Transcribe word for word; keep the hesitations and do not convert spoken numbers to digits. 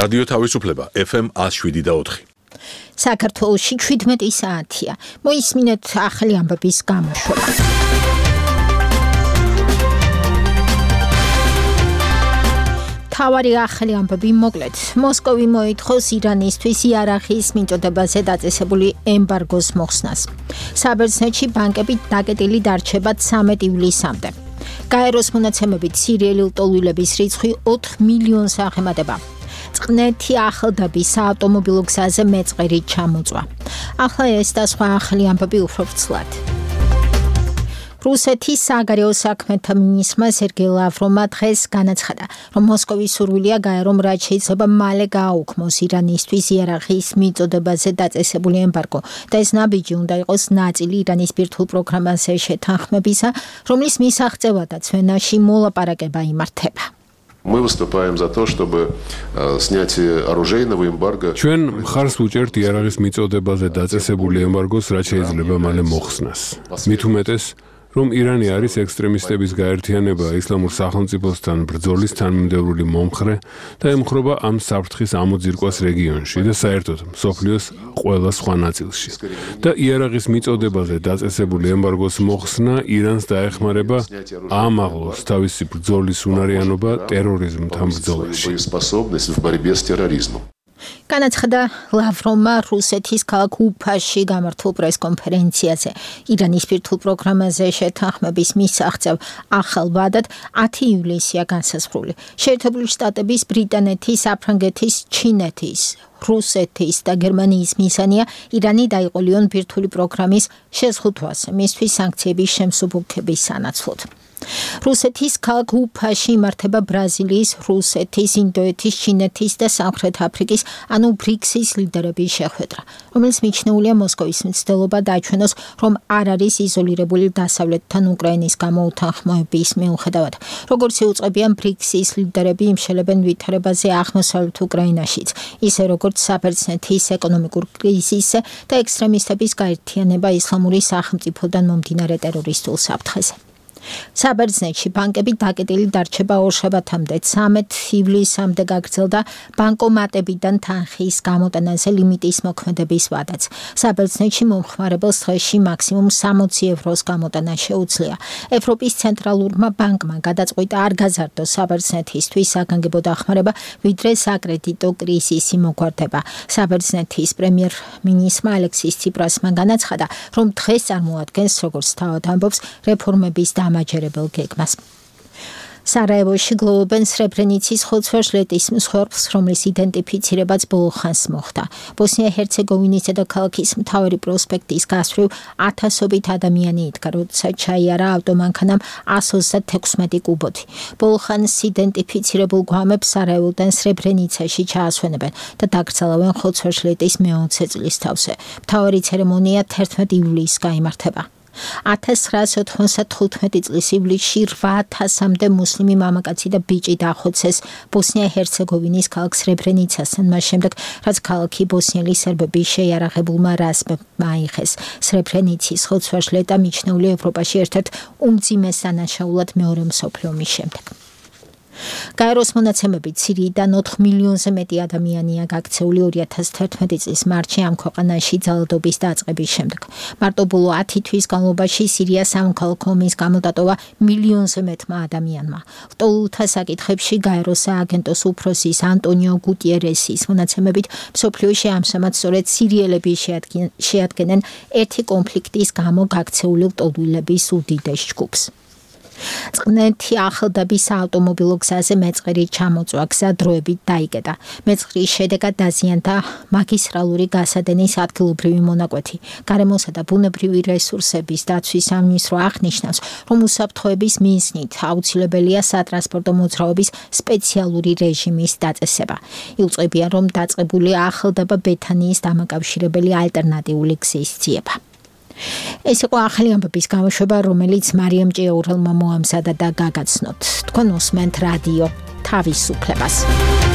რადიო თავისუფლება F M one oh seven და four. საქართველოში seventeen საათია. მოისმინეთ ახალი ამბების გამოშვება. თავარი ახალი ამბები მოკლედ. მოსკოვი მოითხოვს ირანისთვის იარაღის მიწოდებაზე დაწესებული ემბარგოს მოხსნას. საბერძნეთში ბანკები დაკეტილი დარჩება thirteen ივლისამდე. გაეროს მონაცემებით სირიელი ლტოლვილების რიცხვი four მილიონს აღემატება. წყნეთი ახლდების საავტომობილო გზაზე მეწყერი ჩამოწვა. ახლა ეს და სხვა ახალი ამბები უფრო ვრცლად. რუსეთის საგარეო საქმეთა მინისტრმა სერგეი ლავროვმა დღეს განაცხადა, რომ მოსკოვის სურვილია გაერომ რაც შეიძლება მალე გააუქმოს ირანისთვის იარაღის მიწოდებაზე დაწესებული ემბარგო და ეს ნაბიჯი უნდა იყოს ნაწილი ირანის ბირთვულ პროგრამაზე შეთანხმებისა, რომლის მისაღწევადაც ვენაში მოლაპარაკება იმართება. Мы выступаем за то, чтобы снятие оружейного эмбарго. ჩვენ მხარს უჭერთ იარაღის მიწოდებაზე დაწესებული ემბარგოს რაც შეიძლება მალე მოხსნას. მით უმეტეს რომ ირანი არის ექსტრემისტების გაერთიანება ისლამურ სახელმწიფოსთან ბრძოლის თანმიმდევრული მომხრე და ემხრობა ამ საფრთხის ამოძირკვას რეგიონში და საერთოდ მსოფლიოს ყველა სხვა ნაწილში. და იარაღის მიწოდებაზე დაწესებული ემბარგოს მოხსნა ირანს დაეხმარება ამაღლოს თავისი ბრძოლის უნარიანობა ტერორიზმთან ბრძოლაში. განაცხადა ლავროვმა რუსეთის ქალაქ უფაში გამართულ პრესკონფერენციაზე ირანის ბირთვულ პროგრამაზე შეთანხმების მისაღწევ ახალ ვადად ten ივლისია განსაზღვრული. შეერთებული შტატების, ბრიტანეთის, საფრანგეთის, ჩინეთის, რუსეთის და გერმანიის მიზანია ირანი დაიყოლიონ ბირთვული პროგრამის შეზღუდვას მისთვის სანქციების შემსუბუქების სანაცვლოდ. რუსეთის ქალაქ უფაში იმართება ბრაზილიის, რუსეთის, ინდოეთის, ჩინეთის და სამხრეთ აფრიკის, ანუ ბრიქსის ლიდერების შეხვედრა, რომელიც მიჩნეულია მოსკოვის მცდელობა დააჩვენოს, რომ არ არის იზოლირებული დასავლეთთან უკრაინის გამოუთანხმოების მიუხედავად. როგორც იუწყებიან ბრიქსის ლიდერები იმშელებენ ვითარებაზე აღმოსავლეთ უკრაინაშიც, ისე როგორც საბერძნეთის ეკონომიკურ კრიზისზე და ექსტრემისტების გაერთიანება ისლამური სახელმწიფოდან მომდინარე ტერორისტულ საფრთხეზე. საბერძნეთში ბანკები დაკეტილი დარჩება ორშაბათამდე, thirteen ივლისამდე გაგრძელდა ბანკომატებიდან თანხის გამოტანაზე ლიმიტის მოქმედების ვადაც. საბერძნეთში მომხმარებელს დღეში მაქსიმუმ sixty ევროს გამოტანა შეუძლია. ევროპის ცენტრალურმა ბანკმა გადაწყვიტა არ გაზარდოს საბერძნეთისთვის საგანგებო დახმარება, ვიდრე საკრედიტო კრიზისი მოგვარდება. საბერძნეთის პრემიერ-მინისტრმა ალექსის ციპრასმა განაცხადა, რომ დღეს წარმოადგენს, როგორც თავად ამბობს, რეფორმების დამაჯერებელ გეგმას. სარაევოში გლოვობენ სრებრენიცის ხოცვა-ჟლეტის მსხვერპლს, რომლის იდენტიფიცირებაც ბოლო ხანს მოხდა. ბოსნია-ჰერცეგოვინის დედაქალაქის მთავარი პროსპექტის გასწვრივ ათასობით ადამიანი იდგა, როდესაც ჩაიარა ავტომანქანამ one thirty-six კუბოთი. ბოლო ხანს იდენტიფიცირებულ გვამებს სარაევოდან სრებრენიცაში ჩაასვენებენ და დაკრძალავენ ხოცვა-ჟლეტის მეოცე წლის თავზე. მთავარი ცერემონია thirteen ივლისს გაიმართება. nineteen ninety-five წლის ივლისში eight ათასამდე მუსლიმი მამაკაცი და ბიჭი დახოცეს ბოსნია-ჰერცეგოვინის ქალაქ სრებრენიცასთან, მას შემდეგ, რაც ქალაქი ბოსნიელი სერბების შეიარაღებულმა რაზმებმა აიღეს. სრებრენიცის ხოცვა-ჟლეტა მიჩნეულია ევროპაში ერთ-ერთ უმძიმეს დანაშაულად მეორე მსოფლიო ომის შემდეგ. გაეროს მონაცემებით სირიიდან four მილიონზე მეტი ადამიანია გაქცეული two thousand eleven წლის მარტში ამ ქვეყანაში ძალადობის დაწყების შემდეგ. მარტო ბოლო ten თვის განმავლობაში სირიას სამოქალაქო ომის გამოდატოვა მილიონზე მეტმა ადამიანმა. ლტოლვილთა საკითხებში გაეროს სააგენტოს უფროსის ანტონიო გუტიერესის მონაცემებით მსოფლიოში ამჟამად სწორედ სირიელები შეადგენენ ერთი კონფლიქტის გამო გაქცეული ლტოლვილების უდიდეს ჯგუფს. წყნეთი ახლდების საავტომობილო გზაზე მეწყერი ჩამოწვა, გზა დროებით დაიკეტა. მეწყრის შედეგად დაზიანდა მაგისტრალური გასადენის ადგილობრივი მონაკვეთი. გარემოსა და ბუნებრივი რესურსების დაცვის სამინისტრო აღნიშნავს, რომ უსაფრთხოების მიზნით აუცილებელია სატრანსპორტო მოძრაობის სპეციალური რეჟიმის დაწესება. იუწყებიან, რომ დაწყებული ახლდება ბეთანიის დამაკავშირებელი ალტერნატიული გზის ძიება. ეს იყო ახალი ამბების გამოშვება, რომელიც მარიამ ჭიაურელმა მოამზადა და გაგაცნოთ. თქვენ უსმენთ რადიო თავისუფლებას.